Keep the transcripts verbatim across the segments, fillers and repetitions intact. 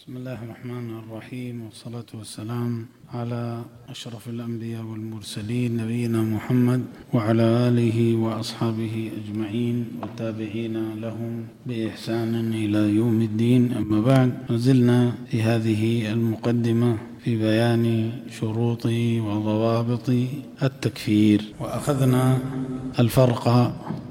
بسم الله الرحمن الرحيم، والصلاة والسلام على أشرف الأنبياء والمرسلين نبينا محمد وعلى آله وأصحابه أجمعين والتابعين لهم بإحسان إلى يوم الدين. أما بعد، نزلنا في هذه المقدمة في بيان شروط وضوابط التكفير، وأخذنا الفرق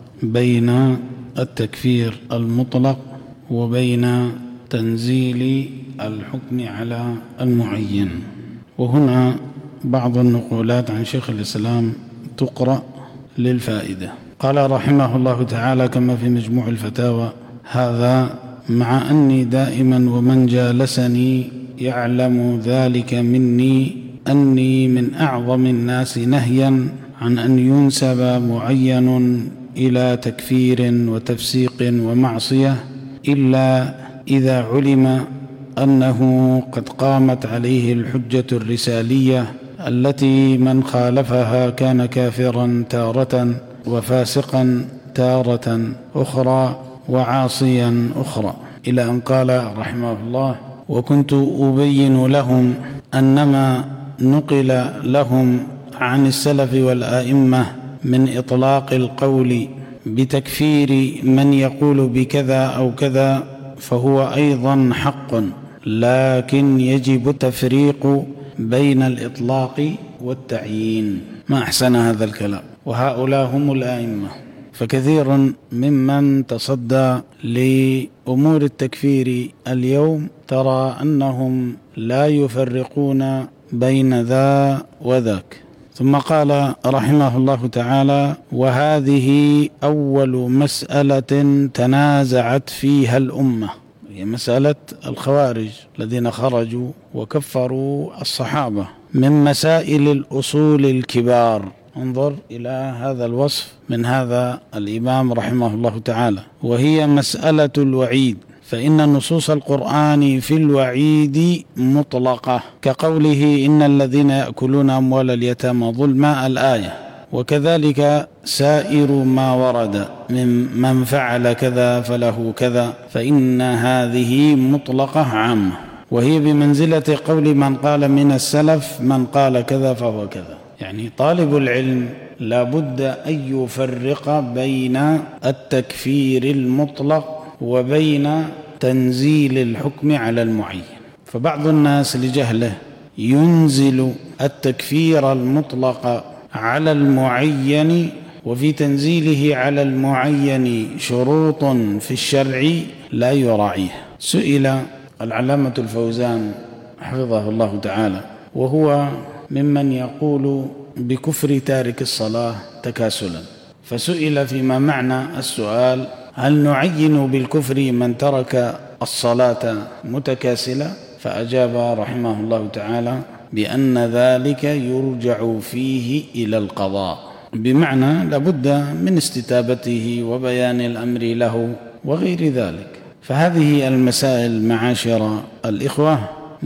بين التكفير المطلق وبين تنزيل الحكم على المعين. وهنا بعض النقولات عن شيخ الإسلام تقرأ للفائدة. قال رحمه الله تعالى كما في مجموع الفتاوى: هذا مع أني دائما ومن جالسني يعلم ذلك مني أني من أعظم الناس نهيا عن أن ينسب معين إلى تكفير وتفسيق ومعصية، إلا إذا علم أنه قد قامت عليه الحجة الرسالية التي من خالفها كان كافرا تارة وفاسقا تارة أخرى وعاصيا أخرى، إلى أن قال رحمه الله: وكنت أبين لهم أنما نقل لهم عن السلف والآئمة من إطلاق القول بتكفير من يقول بكذا أو كذا فهو أيضا حق، لكن يجب التفريق بين الإطلاق والتعيين. ما أحسن هذا الكلام. وهؤلاء هم الآئمة، فكثير ممن تصدى لأمور التكفير اليوم ترى أنهم لا يفرقون بين ذا وذاك. ثم قال رحمه الله تعالى: وهذه أول مسألة تنازعت فيها الأمة، هي مسألة الخوارج الذين خرجوا وكفروا الصحابة، من مسائل الأصول الكبار. انظر إلى هذا الوصف من هذا الإمام رحمه الله تعالى: وهي مسألة الوعيد، فإن نصوص القرآن في الوعيد مطلقة، كقوله: إن الذين يأكلون أموال اليتامى ظلما، الآية. وكذلك سائر ما ورد من من فعل كذا فله كذا، فإن هذه مطلقة عامة، وهي بمنزلة قول من قال من السلف: من قال كذا فهو كذا. يعني طالب العلم لا بد أن يفرق بين التكفير المطلق وبين تنزيل الحكم على المعين. فبعض الناس لجهله ينزل التكفير المطلق على المعين، وفي تنزيله على المعين شروط في الشرع لا يراعيها. سئل العلامة الفوزان حفظه الله تعالى، وهو ممن يقول بكفر تارك الصلاة تكاسلا، فسئل فيما معنى السؤال: هل نعين بالكفر من ترك الصلاة متكاسلا؟ فأجاب رحمه الله تعالى بأن ذلك يرجع فيه إلى القضاء، بمعنى لابد من استتابته وبيان الأمر له وغير ذلك. فهذه المسائل معاشر الإخوة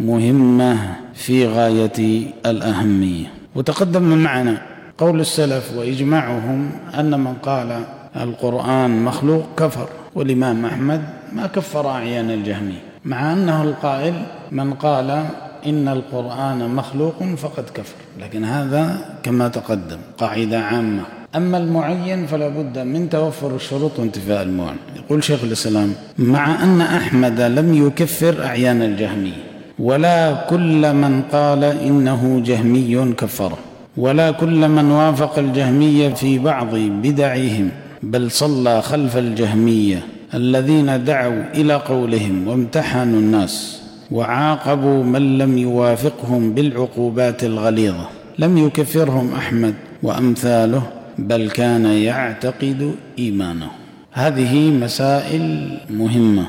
مهمة في غاية الأهمية. وتقدم معنا قول السلف وإجماعهم أن من قال القرآن مخلوق كفر، والإمام أحمد ما كفر أعيان الجهمية، مع أنه القائل: من قال إن القرآن مخلوق فقد كفر. لكن هذا كما تقدم قاعدة عامة. أما المعين فلا بد من توفر الشروط وانتفاء الموانع. يقول شيخ الإسلام: مع أن أحمد لم يكفر أعيان الجهمية، ولا كل من قال إنه جهمي كفره، ولا كل من وافق الجهمية في بعض بدعهم، بل صلى خلف الجهمية الذين دعوا إلى قولهم وامتحنوا الناس وعاقبوا من لم يوافقهم بالعقوبات الغليظة. لم يكفرهم أحمد وأمثاله، بل كان يعتقد إيمانه. هذه مسائل مهمة.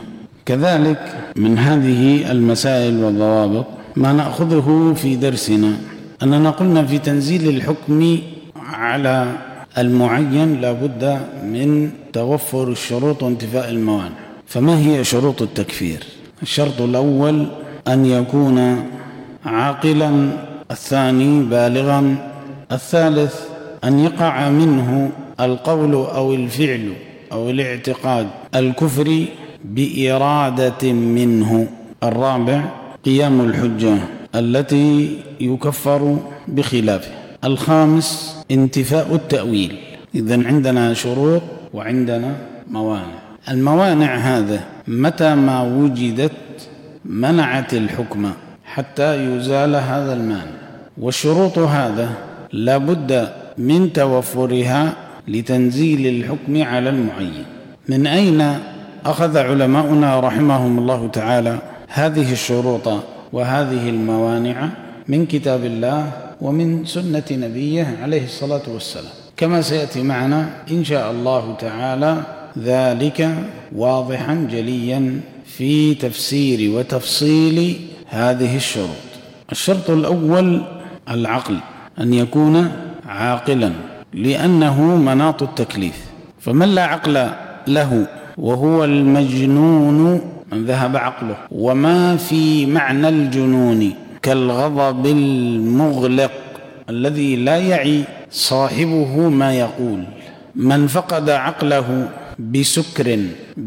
كذلك من هذه المسائل والضوابط ما نأخذه في درسنا، أننا قلنا في تنزيل الحكم على المعين لا بد من توفر الشروط وانتفاء الموانع. فما هي شروط التكفير؟ الشرط الأول أن يكون عاقلا، الثاني بالغا، الثالث أن يقع منه القول أو الفعل أو الاعتقاد الكفر بإرادة منه، الرابع قيام الحجة التي يكفر بخلافه. الخامس انتفاء التأويل. إذن عندنا شروط وعندنا موانع. الموانع هذا متى ما وجدت منعت الحكم حتى يزال هذا المانع، والشروط هذا لا بد من توفرها لتنزيل الحكم على المعين. من أين أخذ علماؤنا رحمهم الله تعالى هذه الشروط وهذه الموانع؟ من كتاب الله ومن سنة نبيه عليه الصلاة والسلام، كما سيأتي معنا إن شاء الله تعالى ذلك واضحا جليا في تفسير وتفصيل هذه الشروط. الشرط الأول العقل، أن يكون عاقلا، لأنه مناط التكليف. فمن لا عقل له وهو المجنون من ذهب عقله، وما في معنى الجنون كالغضب المغلق الذي لا يعي صاحبه ما يقول. من فقد عقله بسكر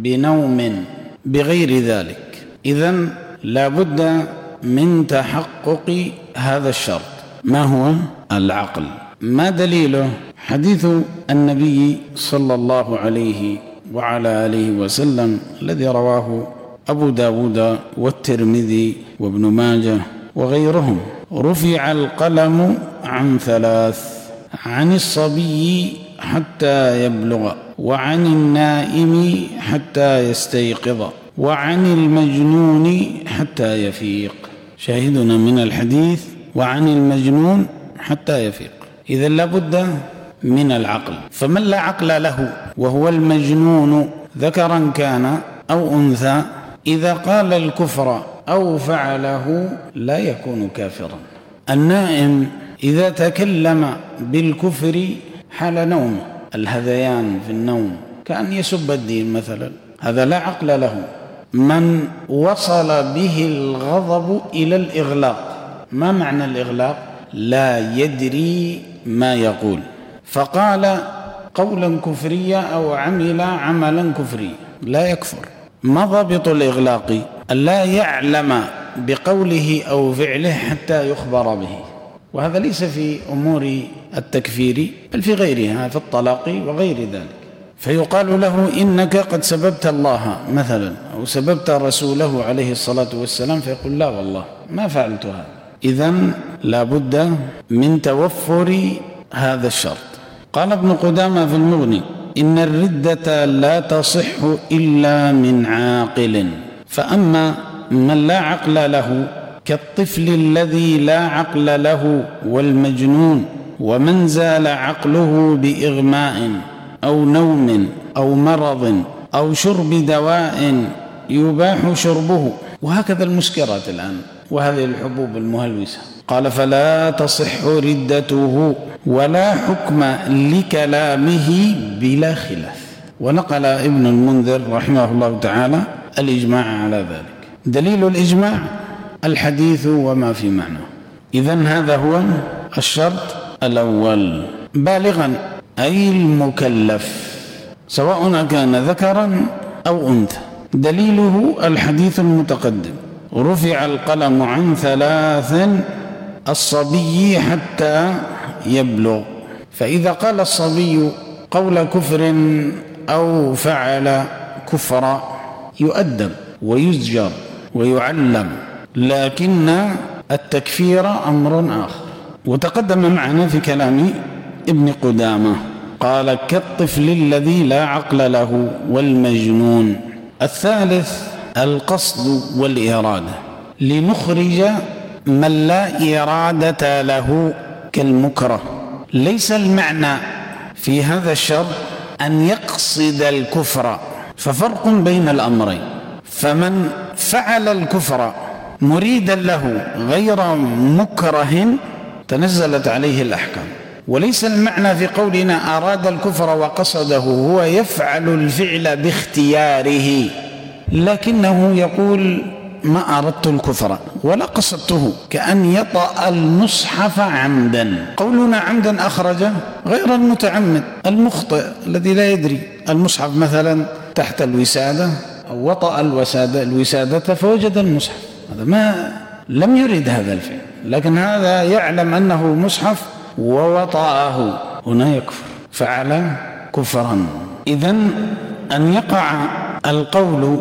بنوم بغير ذلك، إذن لا بد من تحقق هذا الشرط. ما هو العقل؟ ما دليله؟ حديث النبي صلى الله عليه وعلى آله وسلم الذي رواه أبو داود والترمذي وابن ماجه وغيرهم: رفع القلم عن ثلاث: عن الصبي حتى يبلغ، وعن النائم حتى يستيقظ، وعن المجنون حتى يفيق. شاهدنا من الحديث وعن المجنون حتى يفيق. إذا لابد من العقل. فمن لا عقل له وهو المجنون ذكرا كان أو أنثى، إذا قال الكفر أو فعله لا يكون كافرا. النائم إذا تكلم بالكفر حال نوم، الهذيان في النوم كأن يسب الدين مثلا، هذا لا عقل له. من وصل به الغضب إلى الإغلاق. ما معنى الإغلاق؟ لا يدري ما يقول، فقال قولا كفريا أو عمل عملا كفريا، لا يكفر. ما ضابط الإغلاق؟ ألا يعلم بقوله أو فعله حتى يخبر به، وهذا ليس في أمور التكفير بل في غيرها، في الطلاق وغير ذلك. فيقال له إنك قد سببت الله مثلا أو سببت رسوله عليه الصلاة والسلام، فيقول لا والله ما فعلت هذا. إذن لا بد من توفر هذا الشرط. قال ابن قدامة في المغني: إن الردة لا تصح إلا من عاقل، فأما من لا عقل له كالطفل الذي لا عقل له والمجنون، ومن زال عقله بإغماء أو نوم أو مرض أو شرب دواء يباح شربه، وهكذا المسكرات الآن وهذه الحبوب المهلوسة. قال: فلا تصح ردته ولا حكم لكلامه بلا خلاف. ونقل ابن المنذر رحمه الله تعالى الإجماع على ذلك. دليل الإجماع الحديث وما في معناه. إذن هذا هو الشرط الأول: بالغا أي المكلف، سواء كان ذكرا أو أنثى. دليله الحديث المتقدم: رفع القلم عن ثلاث: الصبي حتى يبلغ. فإذا قال الصبي قول كفر أو فعل كفرا يؤدب ويزجر ويعلم، لكن التكفير أمر آخر. وتقدم معنا في كلام ابن قدامة قال: كالطفل الذي لا عقل له والمجنون. الثالث القصد والإرادة، لنخرج من لا إرادة له كالمكره. ليس المعنى في هذا الشرط أن يقصد الكفر، ففرق بين الأمرين. فمن فعل الكفر مريدا له غير مكره تنزلت عليه الأحكام. وليس المعنى في قولنا أراد الكفر وقصده، هو يفعل الفعل باختياره، لكنه يقول ما أردت الكفر ولا قصدته، كأن يطأ المصحف عمدا. قولنا عمدا أخرجه غير المتعمد، المخطئ الذي لا يدري. المصحف مثلا تحت الوسادة وطأ الوسادة, الوسادة فوجد المصحف، هذا ما لم يرد هذا الفعل، لكن هذا يعلم أنه مصحف ووطأه، هنا يكفر، فعل كفرا. إذن أن يقع القول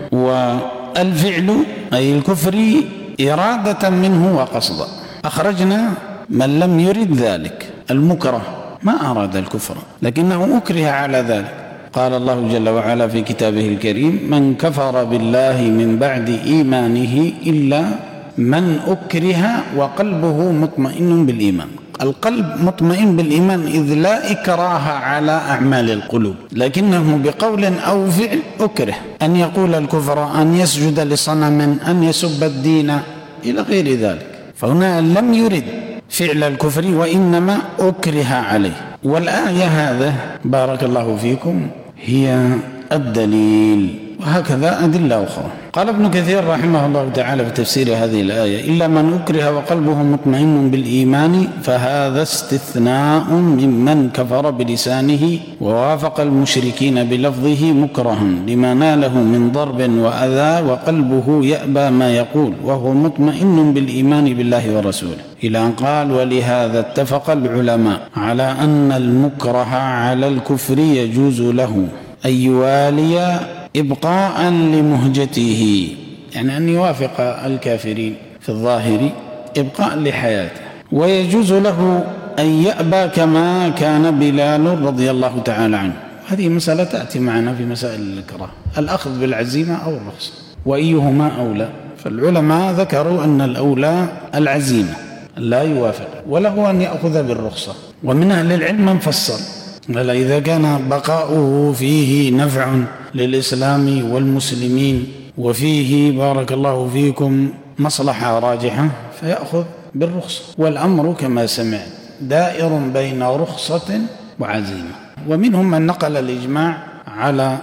والفعل أي الكفر إرادة منه وقصدا. أخرجنا من لم يرد ذلك، المكره ما أراد الكفر لكنه أكره على ذلك. قال الله جل وعلا في كتابه الكريم: من كفر بالله من بعد إيمانه إلا من أكره وقلبه مطمئن بالإيمان. القلب مطمئن بالإيمان إذ لا إكراه على أعمال القلوب، لكنه بقول أو فعل أكره، أن يقول الكفر، أن يسجد لصنم، أن يسب الدين إلى غير ذلك. فهنا لم يرد فعل الكفر وإنما أكره عليه. والآية هذا بارك الله فيكم هي الدليل، وهكذا أدلة أخرى. قال ابن كثير رحمه الله تعالى في تفسير هذه الآية: إلا من أكره وقلبه مطمئن بالإيمان فهذا استثناء ممن كفر بلسانه ووافق المشركين بلفظه مكرها لما ناله من ضرب وأذى وقلبه يأبى ما يقول وهو مطمئن بالإيمان بالله ورسوله، إلى أن قال: ولهذا اتفق العلماء على أن المكره على الكفر يجوز له أن يوالي إبقاء لمهجته، يعني أن يوافق الكافرين في الظاهر إبقاء لحياته، ويجوز له أن يأبى كما كان بلال رضي الله تعالى عنه. هذه مسألة تأتي معنا في مسائل الإكراه، الأخذ بالعزيمة أو الرخصة، وأيهما أولى؟ فالعلماء ذكروا أن الأولى العزيمة لا يوافق، وله أن يأخذ بالرخصة. ومن أهل العلم من فصل: ولا إذا كان بقاؤه فيه نفع للإسلام والمسلمين وفيه بارك الله فيكم مصلحة راجحة فيأخذ بالرخصة. والأمر كما سمعت دائر بين رخصة وعزيمة، ومنهم من نقل الإجماع على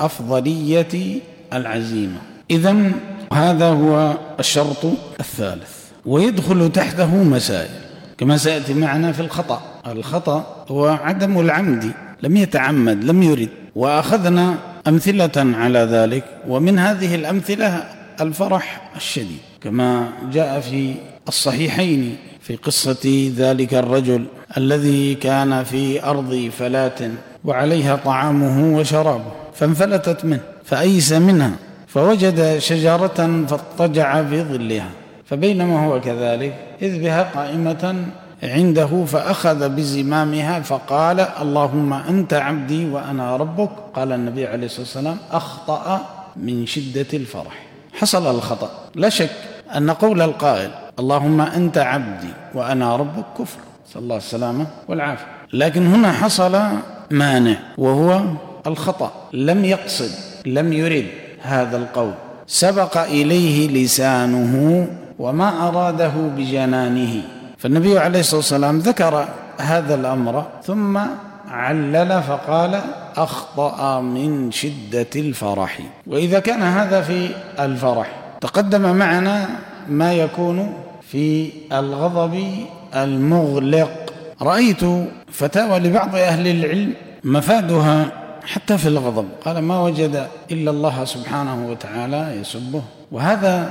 أفضلية العزيمة. إذن هذا هو الشرط الثالث، ويدخل تحته مسائل كما سيأتي معنا في الخطأ. الخطأ هو عدم العمد، لم يتعمد، لم يرد، وأخذنا أمثلة على ذلك. ومن هذه الأمثلة الفرح الشديد كما جاء في الصحيحين في قصة ذلك الرجل الذي كان في أرض فلاة وعليها طعامه وشرابه فانفلتت منه فأيس منها فوجد شجرة فاضطجع في ظلها، فبينما هو كذلك إذ بها قائمة عنده فأخذ بزمامها فقال: اللهم أنت عبدي وأنا ربك. قال النبي عليه الصلاة والسلام: أخطأ من شدة الفرح. حصل الخطأ، لا شك أن قول القائل اللهم أنت عبدي وأنا ربك كفر، صلى الله السلامة والعافية، لكن هنا حصل مانع وهو الخطأ، لم يقصد، لم يرد هذا القول، سبق إليه لسانه وما أراده بجنانه. فالنبي عليه الصلاة والسلام ذكر هذا الأمر ثم علل فقال: أخطأ من شدة الفرح. وإذا كان هذا في الفرح، تقدم معنا ما يكون في الغضب المغلق. رأيت فتاوى لبعض أهل العلم مفادها حتى في الغضب، قال: ما وجد إلا الله سبحانه وتعالى يسبه، وهذا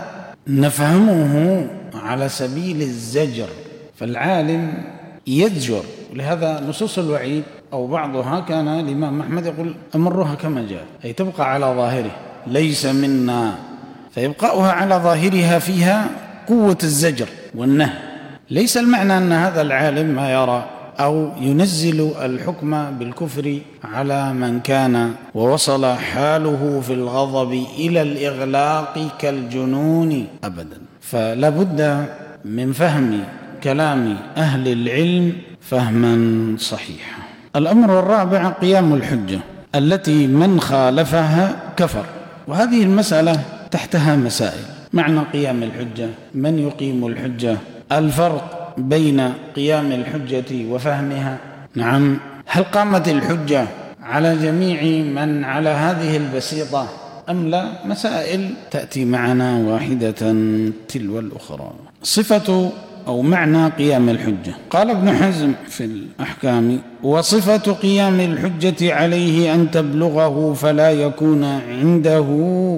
نفهمه على سبيل الزجر، فالعالم يزجر. ولهذا نصوص الوعيد أو بعضها كان الإمام أحمد يقول: أمرها كما جاء، أي تبقى على ظاهره، ليس منا، فيبقاؤها على ظاهرها فيها قوة الزجر والنهي. ليس المعنى أن هذا العالم ما يرى أو ينزل الحكم بالكفر على من كان ووصل حاله في الغضب إلى الإغلاق كالجنون أبدا. فلا بد من فهم كلام أهل العلم فهما صحيحا. الأمر الرابع قيام الحجة التي من خالفها كفر، وهذه المسألة تحتها مسائل. معنى قيام الحجة، من يقيم الحجة، الفرق بين قيام الحجة وفهمها. نعم، هل قامت الحجة على جميع من على هذه البسيطة أم لا؟ مسائل تأتي معنا واحدة تلو الأخرى. صفة أو معنى قيام الحجة. قال ابن حزم في الأحكام: وصفة قيام الحجة عليه أن تبلغه فلا يكون عنده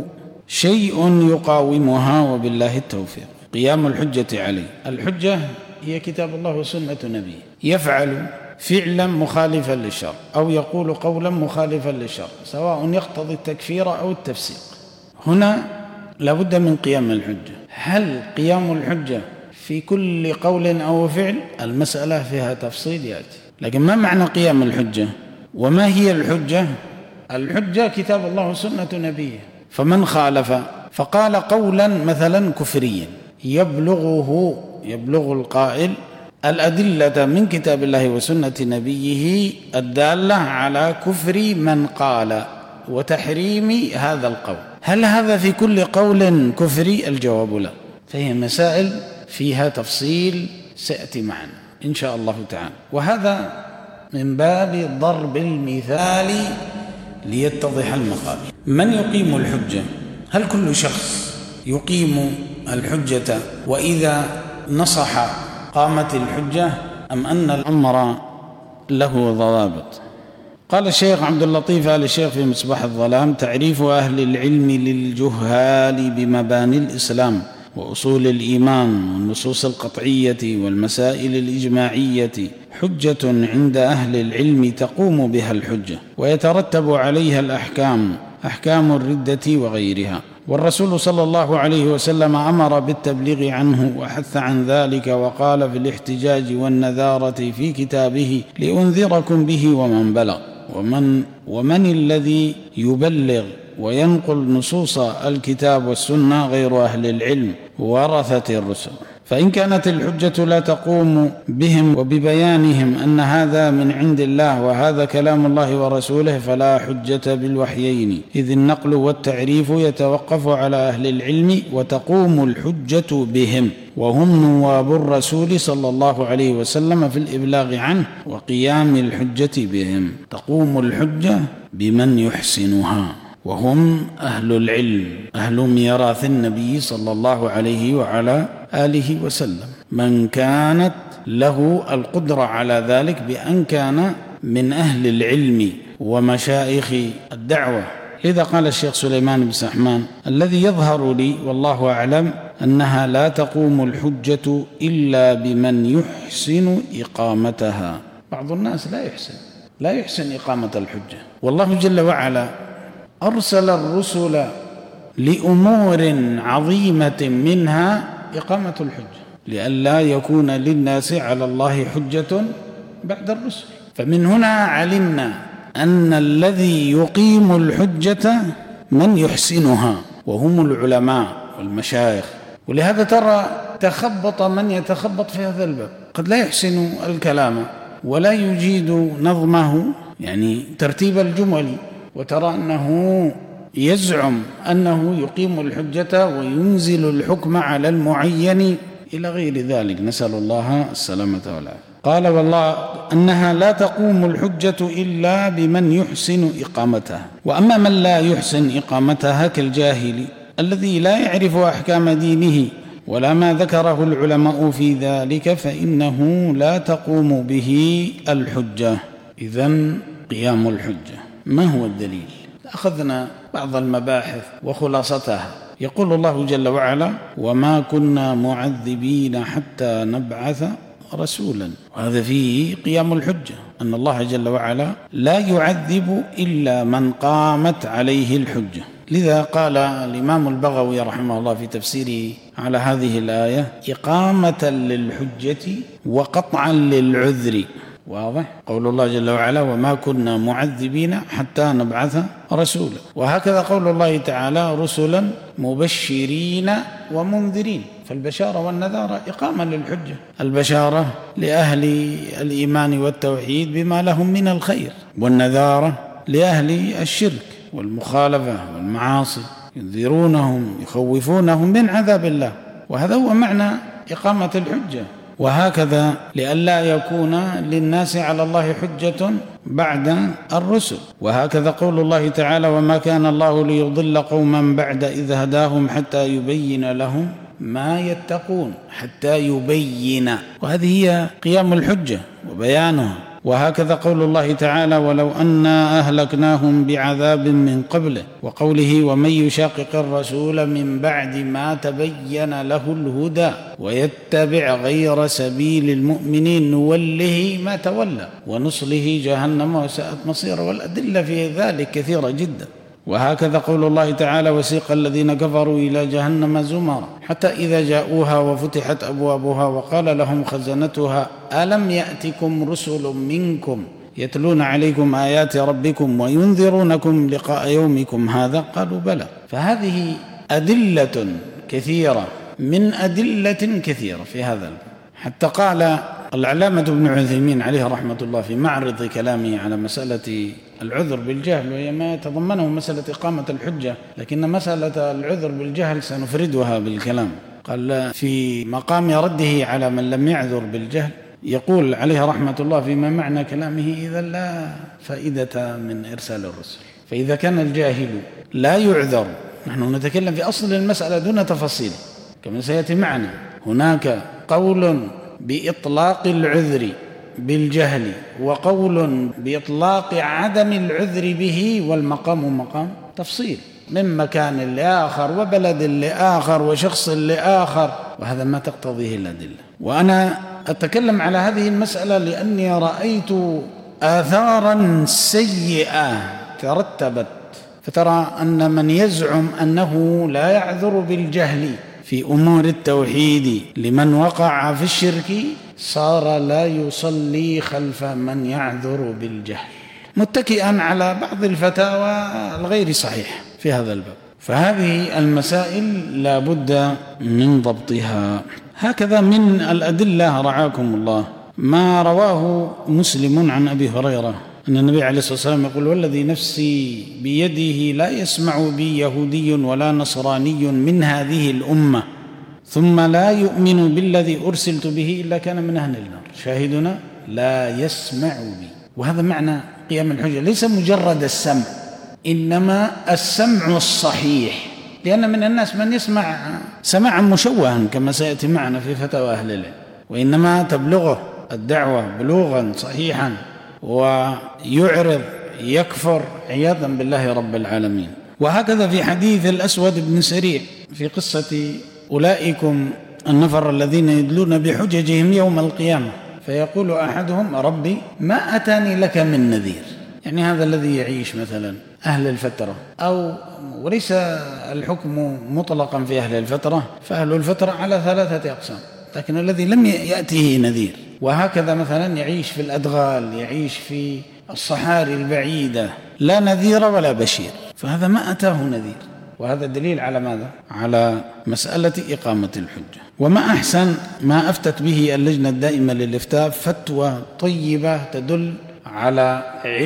شيء يقاومها، وبالله التوفيق. قيام الحجة عليه، الحجة هي كتاب الله وسنة نبيه، يفعل فعلا مخالفا للشرع أو يقول قولا مخالفا للشرع، سواء يقتضي التكفير أو التفسيق. هنا لابد من قيام الحجة. هل قيام الحجة في كل قول أو فعل؟ المسألة فيها تفصيل يأتي، لكن ما معنى قيام الحجة؟ وما هي الحجة؟ الحجة كتاب الله وسنة نبيه، فمن خالف فقال قولا مثلا كفريا يبلغه يبلغ القائل الأدلة من كتاب الله وسنة نبيه الدالة على كفر من قال وتحريم هذا القول، هل هذا في كل قول كفري؟ الجواب لا. فهي مسائل فيها تفصيل سيأتي معنا إن شاء الله تعالى، وهذا من باب ضرب المثال ليتضح المقام. من يقيم الحجة؟ هل كل شخص يقيم الحجة وإذا نصح قامت الحجة، أم أن الأمر له ضوابط؟ قال الشيخ عبد اللطيف آل الشيخ في مصباح الظلام: تعريف أهل العلم للجهال بمباني الإسلام وأصول الإيمان والنصوص القطعية والمسائل الإجماعية حجة عند أهل العلم تقوم بها الحجة ويترتب عليها الأحكام، أحكام الردة وغيرها. والرسول صلى الله عليه وسلم أمر بالتبليغ عنه وحث عن ذلك، وقال في الاحتجاج والنذارة في كتابه: لأنذركم به ومن بلغ. ومن, ومن الذي يبلغ وينقل نصوص الكتاب والسنة غير أهل العلم ورثة الرسل. فإن كانت الحجة لا تقوم بهم وببيانهم أن هذا من عند الله وهذا كلام الله ورسوله فلا حجة بالوحيين، إذ النقل والتعريف يتوقف على أهل العلم وتقوم الحجة بهم، وهم نواب الرسول صلى الله عليه وسلم في الإبلاغ عنه وقيام الحجة بهم. تقوم الحجة بمن يحسنها، وهم أهل العلم، أهل ميراث النبي صلى الله عليه وعلى آله وسلم، من كانت له القدرة على ذلك بأن كان من أهل العلم ومشايخ الدعوة. لذا قال الشيخ سليمان بن سحمان: الذي يظهر لي والله أعلم أنها لا تقوم الحجة إلا بمن يحسن إقامتها. بعض الناس لا يحسن لا يحسن إقامة الحجة، والله جل وعلا أرسل الرسل لأمور عظيمة منها إقامة الحجة، لئلا يكون للناس على الله حجة بعد الرسل. فمن هنا علمنا أن الذي يقيم الحجة من يحسنها، وهم العلماء والمشايخ. ولهذا ترى تخبط من يتخبط في هذا الباب، قد لا يحسن الكلام ولا يجيد نظمه، يعني ترتيب الجمل، وترى أنه يزعم أنه يقيم الحجة وينزل الحكم على المعين إلى غير ذلك، نسأل الله السلامة والعافية. قال: والله أنها لا تقوم الحجة إلا بمن يحسن إقامتها. وأما من لا يحسن إقامتها كالجاهل الذي لا يعرف أحكام دينه ولا ما ذكره العلماء في ذلك فإنه لا تقوم به الحجة. إذن قيام الحجة ما هو الدليل؟ أخذنا بعض المباحث وخلاصتها. يقول الله جل وعلا: وما كنا معذبين حتى نبعث رسولا. وهذا فيه قيام الحجة، أن الله جل وعلا لا يعذب إلا من قامت عليه الحجة. لذا قال الإمام البغوي رحمه الله في تفسيره على هذه الآية: إقامة للحجة وقطعا للعذر. واضح؟ قول الله جل وعلا: وما كنا معذبين حتى نبعث رسولا. وهكذا قول الله تعالى: رسلا مبشرين ومنذرين. فالبشارة والنذارة إقامة للحجة، البشارة لأهل الإيمان والتوحيد بما لهم من الخير، والنذارة لأهل الشرك والمخالفة والمعاصي، ينذرونهم يخوفونهم من عذاب الله. وهذا هو معنى إقامة الحجة. وهكذا لئلا يكون للناس على الله حجة بعد الرسل. وهكذا قول الله تعالى: وما كان الله ليضل قوما بعد إذ هداهم حتى يبين لهم ما يتقون حتى يبين، وهذه هي قيام الحجة وبيانها. وهكذا قول الله تعالى: ولو أنا أهلكناهم بعذاب من قبله، وقوله: ومن يشاقق الرسول من بعد ما تبين له الهدى ويتبع غير سبيل المؤمنين نوله ما تولى ونصله جهنم وساءت مصيرا. والأدلة في ذلك كثيرة جدا. وهكذا قول الله تعالى: وسيق الذين كفروا إلى جهنم زمرا حتى إذا جاءوها وفتحت أبوابها وقال لهم خزنتها ألم يأتكم رسل منكم يتلون عليكم آيات ربكم وينذرونكم لقاء يومكم هذا قالوا بلى. فهذه أدلة كثيرة من أدلة كثيرة في هذا الباب. حتى قال العلامة ابن عثيمين عليه رحمة الله في معرض كلامه على مسألة العذر بالجهل، وهي ما يتضمنه مسألة إقامة الحجة، لكن مسألة العذر بالجهل سنفردها بالكلام. قال في مقام رده على من لم يعذر بالجهل، يقول عليه رحمة الله فيما معنى كلامه: إذا لا فائدة من إرسال الرسل. فإذا كان الجاهل لا يعذر، نحن نتكلم في أصل المسألة دون تفاصيل كما سيأتي معنا. هناك قول بإطلاق العذر بالجهل وقول بإطلاق عدم العذر به، والمقام مقام تفصيل من مكان لآخر وبلد لآخر وشخص لآخر، وهذا ما تقتضيه الأدلة. وأنا أتكلم على هذه المسألة لأني رأيت آثارا سيئة ترتبت. فترى أن من يزعم أنه لا يعذر بالجهل في أمور التوحيد لمن وقع في الشرك صار لا يصلي خلف من يعذر بالجهل، متكئا على بعض الفتاوى الغير صحيح في هذا الباب. فهذه المسائل لا بد من ضبطها. هكذا من الأدلة رعاكم الله ما رواه مسلم عن أبي هريرة أن النبي عليه الصلاة والسلام يقول: والذي نفسي بيده لا يسمع بي يهودي ولا نصراني من هذه الأمة ثم لا يؤمن بالذي أرسلت به إلا كان من أهل النار. شاهدنا لا يسمع بي. وهذا معنى قيام الحجة، ليس مجرد السمع، إنما السمع الصحيح. لأن من الناس من يسمع سماعا مشوها كما سيأتي معنا في فتاوى أهل العلم، وإنما تبلغه الدعوة بلوغا صحيحا ويعرض يكفر عياذا بالله رب العالمين. وهكذا في حديث الأسود بن سريع في قصة أولئكم النفر الذين يدلون بحججهم يوم القيامة، فيقول أحدهم: ربي ما أتاني لك من نذير. يعني هذا الذي يعيش مثلا أهل الفترة، أو وليس الحكم مطلقا في أهل الفترة، فأهل الفترة على ثلاثة أقسام، لكن الذي لم يأته نذير. وهكذا مثلا يعيش في الأدغال، يعيش في الصحاري البعيدة، لا نذير ولا بشير، فهذا ما أتاه نذير. وهذا دليل على ماذا؟ على مسألة إقامة الحجة. وما أحسن ما أفتت به اللجنة الدائمة للإفتاء، فتوى طيبة تدل على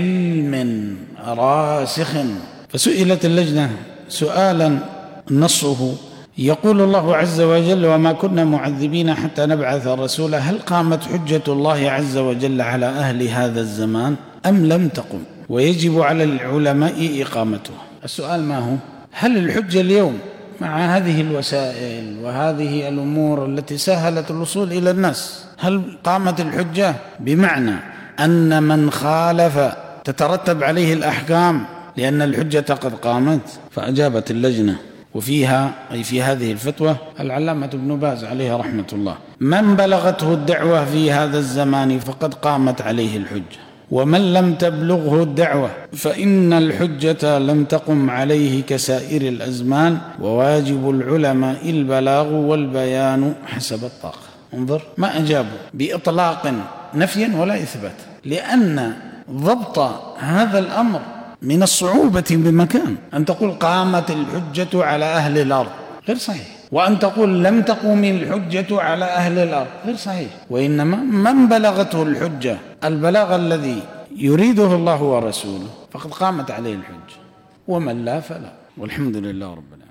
علم راسخ. فسئلت اللجنة سؤالا نصه يقول الله عز وجل: وما كنا معذبين حتى نبعث رسولا، هل قامت حجة الله عز وجل على أهل هذا الزمان أم لم تقم؟ ويجب على العلماء إقامتها. السؤال ما هو؟ هل الحجة اليوم مع هذه الوسائل وهذه الأمور التي سهلت الوصول إلى الناس، هل قامت الحجة بمعنى أن من خالف تترتب عليه الأحكام لأن الحجة قد قامت؟ فأجابت اللجنة وفيها أي في هذه الفتوى العلامة ابن باز عليه رحمة الله: من بلغته الدعوة في هذا الزمان فقد قامت عليه الحجة، ومن لم تبلغه الدعوة فإن الحجة لم تقم عليه كسائر الأزمان، وواجب العلماء البلاغ والبيان حسب الطاقة. انظر ما أجابوا بإطلاق نفيا ولا إثبات، لأن ضبط هذا الأمر من الصعوبة بمكان. أن تقول قامت الحجة على أهل الأرض غير صحيح، وأن تقول لم تقوم الحجة على أهل الأرض غير صحيح. وإنما من بلغته الحجة البلاغ الذي يريده الله ورسوله فقد قامت عليه الحجة، ومن لا فلا. والحمد لله رب العالمين.